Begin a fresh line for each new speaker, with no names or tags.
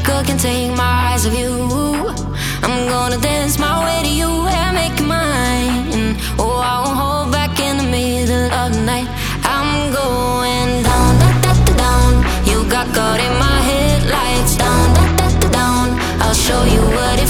God can take my eyes off you. I'm gonna dance my way to you and make you mine. Oh, I won't hold back in the middle of the night. I'm going down, da, da, da, down. You got caught in my headlights. Down, da, da, da, down. I'll show you what it